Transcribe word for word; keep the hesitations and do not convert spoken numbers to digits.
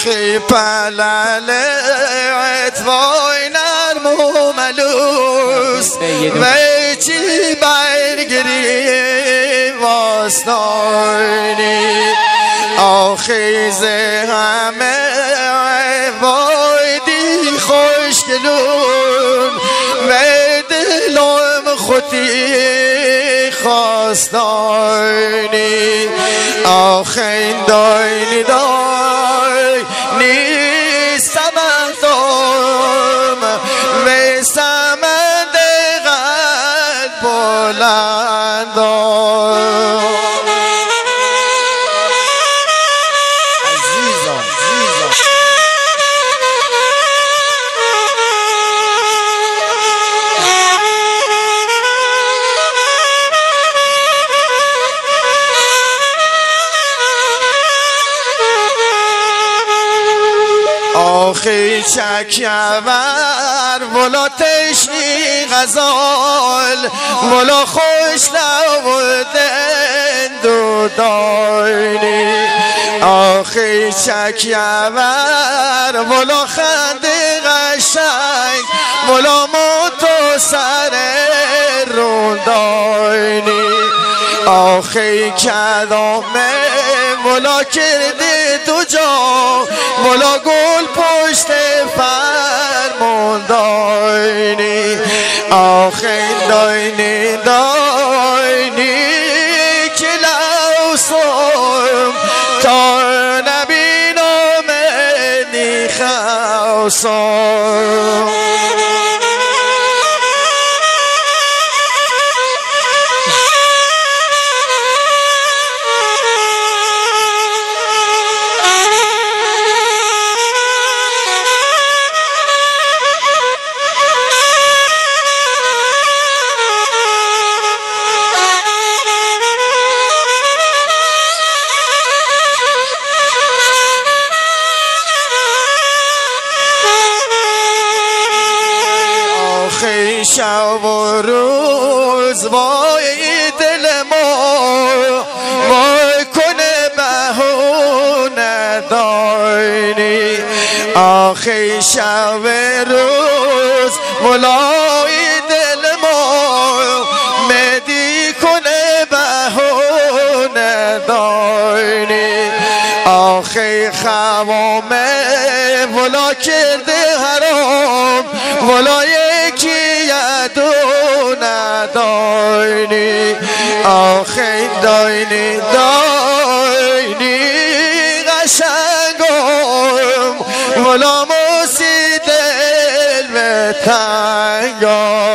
آخی پلالت وای نرم و ملوس وی چی برگری واستانی آخی زه همه وای دی خوشگلون وی دلم خودی خواستانی آخی داینی دای نیستم اندام وی سمند قلب بلندان آخی چکیور ولا تشنی غزال ولا خوش لودن دو داینی آخی چکیور ولا خند قشنگ ولا موتو سر رون داینی آخی کدامه ولا کرده تو جا ولا گل پشت فرمون داینی آخی داینی داینی که لوسم تا نبینم ادی خوصم شب و روز وای دل ما وای کنه بهونه داینی آخی شب و روز ولای دل ما مدی کنه بهونه داینی آخی خوامه ولا کرده حرام ولا یکی داینی آخی داینی داینی قشنگم ولا موسی دل به تنگم